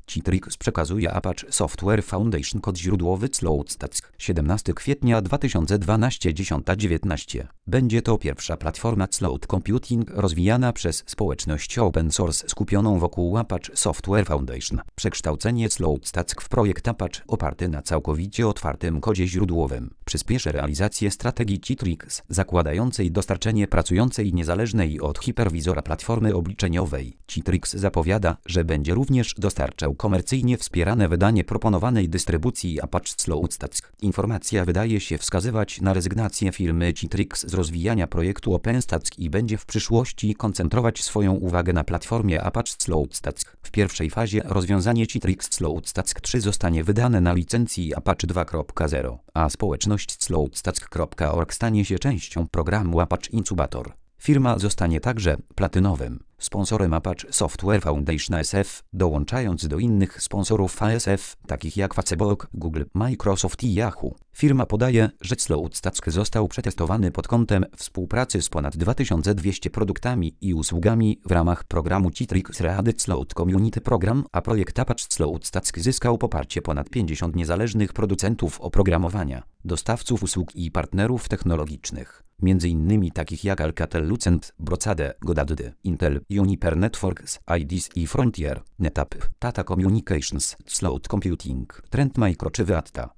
Citrix przekazuje Apache Software Foundation kod źródłowy SloutStack. 17 kwietnia 2012 10:19. Będzie to pierwsza platforma cloud computing rozwijana przez społeczność open source skupioną wokół Apache Software Foundation. Przekształcenie SloutStack w projekt Apache oparty na całkowicie otwartym kodzie źródłowym przyspieszy realizację strategii Citrix zakładającej dostarczenie pracującej niezależnej od hiperwizora platformy obliczeniowej. Citrix zapowiada, że będzie również dostarczał komercyjnie wspierane wydanie proponowanej dystrybucji Apache SloutStack. Informacja wydaje się wskazywać na rezygnację firmy Citrix z rozwijania projektu OpenStack i będzie w przyszłości koncentrować swoją uwagę na platformie Apache SloutStack. W pierwszej fazie rozwiązanie Citrix SloutStack 3 zostanie wydane na licencji Apache 2.0, a społeczność sloutstack.org stanie się częścią programu Apache Incubator. Firma zostanie także platynowym sponsorem Apache Software Foundation SF, dołączając do innych sponsorów ASF, takich jak Facebook, Google, Microsoft i Yahoo. Firma podaje, że SloutStack został przetestowany pod kątem współpracy z ponad 2200 produktami i usługami w ramach programu Citrix Ready Slout Community Program, a projekt Apache SloutStack zyskał poparcie ponad 50 niezależnych producentów oprogramowania, dostawców usług i partnerów technologicznych. Między innymi takich jak Alcatel-Lucent, Brocade, Godaddy, Intel, Juniper Networks, IDES i Frontier, NetApp, Tata Communications, Slout Computing, Trend Micro czy Veatta.